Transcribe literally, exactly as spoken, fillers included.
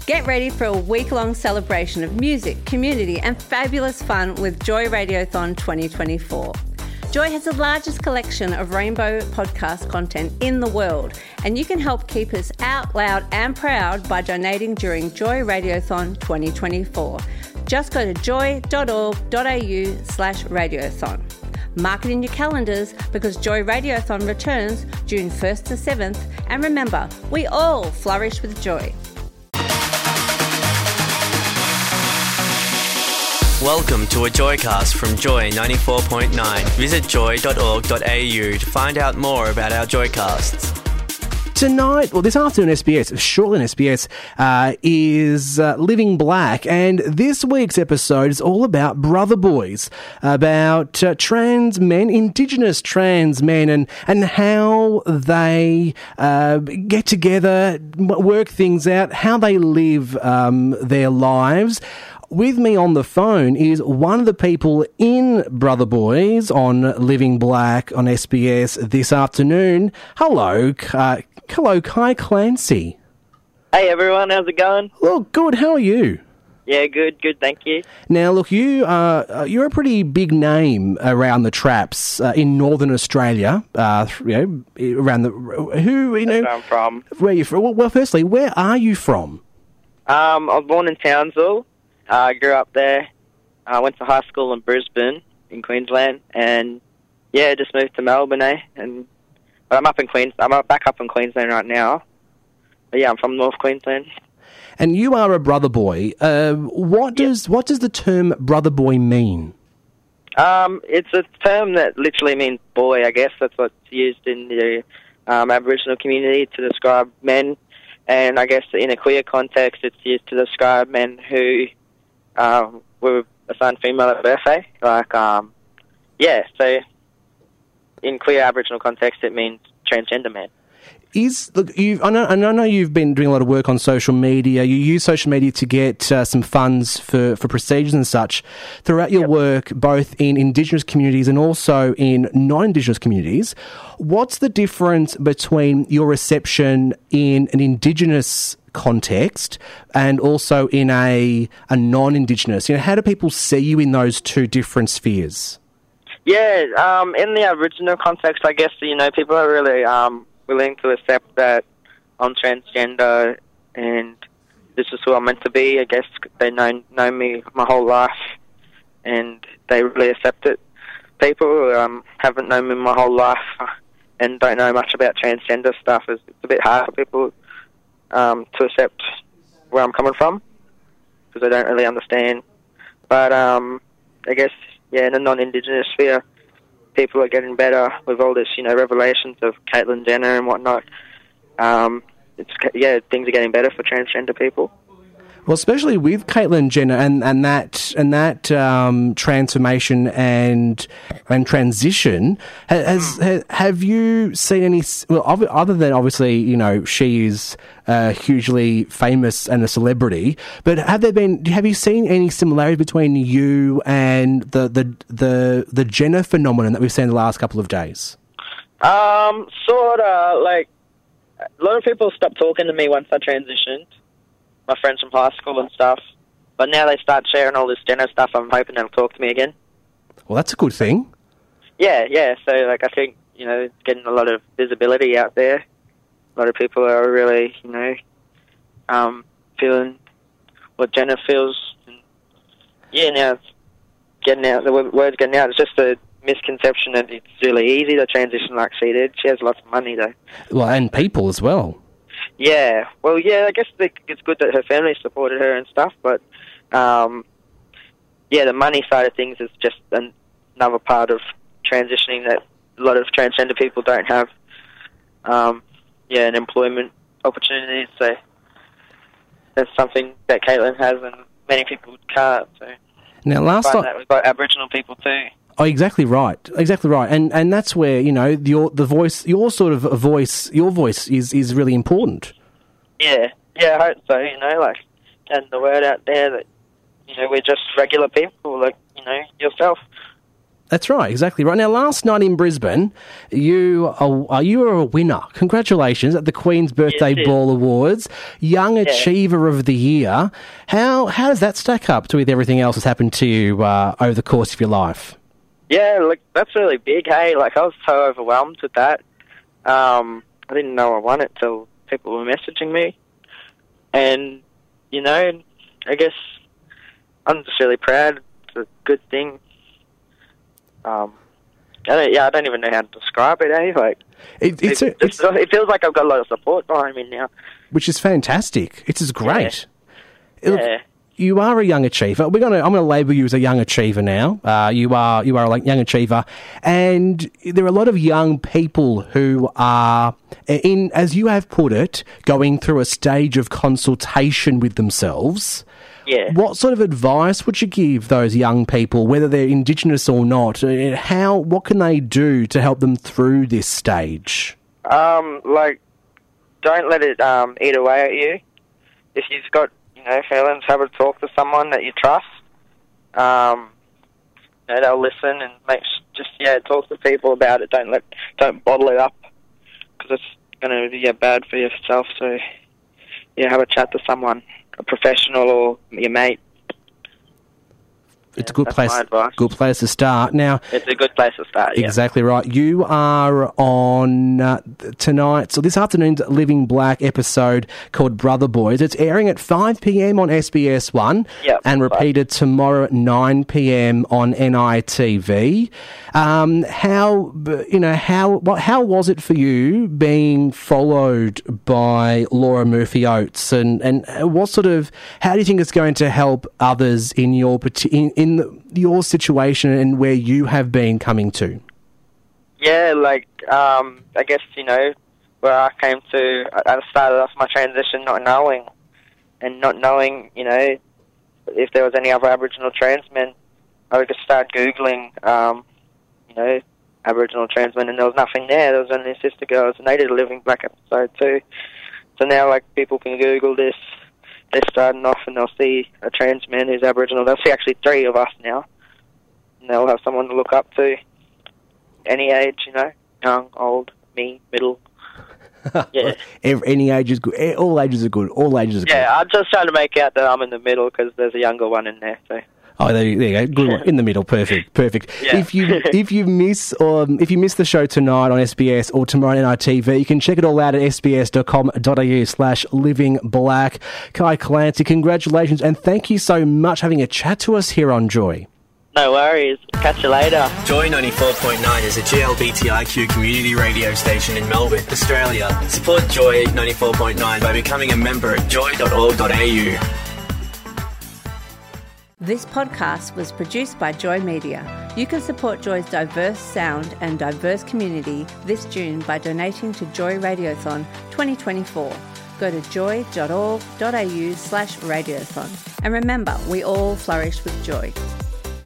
Get ready for a week-long celebration of music, community and fabulous fun with Joy Radiothon twenty twenty-four. Joy has the largest collection of rainbow podcast content in the world, and you can help keep us out loud and proud by donating during Joy Radiothon twenty twenty-four. Just go to joy.org.au slash radiothon. Mark it in your calendars because Joy Radiothon returns June first to seventh, and remember, we all flourish with joy. Welcome to a Joycast from Joy ninety-four point nine. Visit joy dot org dot a u to find out more about our Joycasts. Tonight, well, this afternoon, S B S, shortly on S B S, uh, is uh, Living Black, and this week's episode is all about brother boys, about uh, trans men, Indigenous trans men, and and how they uh, get together, work things out, how they live um, their lives. With me on the phone is one of the people in Brother Boys on Living Black on S B S this afternoon. Hello, uh, hello, Kai Clancy. Hey everyone, how's it going? Well, good. How are you? Yeah, good, good, thank you. Now, look, you are you're a pretty big name around the traps uh, in Northern Australia. Uh, you know, around the who you know. That's where I'm from. Where are you from? Well, well, firstly, where are you from? Um, I was born in Townsville. I uh, grew up there. I uh, went to high school in Brisbane, in Queensland, and yeah, just moved to Melbourne. Eh? And but I'm up in Queens. I'm up, back up in Queensland right now. But yeah, I'm from North Queensland. And you are a brother boy. Uh, what yep. does what does the term brother boy mean? Um, it's a term that literally means boy. I guess that's what's used in the um, Aboriginal community to describe men, and I guess in a queer context, it's used to describe men who. Um, we were assigned female at birth, eh? Like, um, yeah, so in queer Aboriginal context, it means transgender man. Is look, you've, I know, I know you've been doing a lot of work on social media. You use social media to get uh, some funds for, for procedures and such. Throughout your yep. work, both in Indigenous communities and also in non-Indigenous communities, what's the difference between your reception in an Indigenous context and also in a a non-Indigenous? You know, how do people see you in those two different spheres? Yeah, um, in the Aboriginal context, I guess, you know, people are really um, willing to accept that I'm transgender and this is who I'm meant to be. I guess they know, know me my whole life and they really accept it. People who um, haven't known me my whole life and don't know much about transgender stuff, it's a bit hard for people Um, to accept where I'm coming from because I don't really understand. But um, I guess, yeah, in the non-Indigenous sphere, people are getting better with all this, you know, revelations of Caitlyn Jenner and whatnot. Um, it's yeah, things are getting better for transgender people. Well, especially with Caitlyn Jenner and, and that and that um, transformation and and transition, has, has have you seen any? Well, other than obviously, you know, she is uh, hugely famous and a celebrity, but have there been? Have you seen any similarities between you and the the the, the Jenner phenomenon that we've seen the last couple of days? Um, sort of. Like a lot of people stopped talking to me once I transitioned. My friends from high school and stuff. But now they start sharing all this Jenner stuff, I'm hoping they'll talk to me again. Well, that's a good thing. Yeah, yeah. So, like, I think, you know, it's getting a lot of visibility out there. A lot of people are really, you know, um, feeling what Jenner feels. And yeah, now it's getting out. The word's getting out. It's just a misconception that it's really easy to transition like she did. She has lots of money, though. Well, and people as well. Yeah, well, yeah, I guess it's good that her family supported her and stuff, but, um, yeah, the money side of things is just another part of transitioning that a lot of transgender people don't have, um, yeah, and employment opportunities, so that's something that Caitlyn has and many people can't, so now, last time that we've got Aboriginal people too. Oh, exactly right, exactly right, and and that's where, you know, your the voice, your sort of voice, your voice is, is really important. Yeah, yeah, I hope so. You know, like getting the word out there that, you know, we're just regular people, like, you know, yourself. That's right, exactly right. Now, last night in Brisbane, you are, you were a winner. Congratulations at the Queen's Birthday Yes, yes. Ball Awards, Young Achiever of the Year. How how does that stack up to with everything else that's happened to you uh, over the course of your life? Yeah, look, that's really big, hey. Like, I was so overwhelmed with that. Um, I didn't know I won it till people were messaging me. And, you know, I guess I'm just really proud. It's a good thing. Um, I don't, yeah, I don't even know how to describe it, eh? Like, It, it's, it, a, it's just- it feels like I've got a lot of support behind me now. which is fantastic. It's just great. Look, Yeah. you are a young achiever. We're gonna. I'm going to label you as a young achiever now. Uh, you are. You are a young achiever, and there are a lot of young people who are, in, as you have put it, going through a stage of consultation with themselves. Yeah. What sort of advice would you give those young people, whether they're Indigenous or not? Uh, How? What can they do to help them through this stage? Um, like, don't let it um, eat away at you. If you've got, you know, feelings, have a talk to someone that you trust. Um, you know, they'll listen and make sh- just yeah, talk to people about it. Don't let, don't bottle it up because it's going to be yeah, bad for yourself. So yeah, have a chat to someone, a professional or your mate. It's Yeah, a good that's place. my advice. Good place to start. Now, It's a good place to start. Yeah. exactly right. You are on uh, tonight's or this afternoon's Living Black episode called Brother Boys. It's airing at five p.m. on S B S One Yep, and right. repeated tomorrow at nine p.m. on N I T V. Um, how b- you know how what how was it for you being followed by Laura Murphy Oates, and and what sort of how do you think it's going to help others in your parti- in, in the, your situation and where you have been coming to? Yeah, like, um, I guess, you know, where I came to, I I started off my transition not knowing, and not knowing, you know, if there was any other Aboriginal trans men. I would just start Googling, um, you know, Aboriginal trans men, and there was nothing there. There was only Sister Girls, and they did a Living Black episode too. So now, like, people can Google this. They're starting off and they'll see a trans man who's Aboriginal. They'll see actually three of us now. And they'll have someone to look up to. Any age, you know, young, old, me, middle. Yeah. Every, any age is good. Eh, All ages are good. All ages are Yeah, I'm just trying to make out that I'm in the middle because there's a younger one in there. So. good. Oh, there, you- there you go. Good one. In the middle. Perfect. Perfect. Yeah. If you if you miss um, if you miss the show tonight on S B S or tomorrow on N I T V, you can check it all out at sbs.com.au slash living black. Kai Clancy, congratulations and thank you so much for having a chat to us here on Joy. No worries. Catch you later. Joy ninety-four point nine is a G L B T I Q community radio station in Melbourne, Australia. Support Joy ninety-four point nine by becoming a member at joy dot org dot a u. This podcast was produced by Joy Media. You can support Joy's diverse sound and diverse community this June by donating to Joy Radiothon twenty twenty-four. Go to joy dot org dot a u slash radiothon. And remember, we all flourish with joy.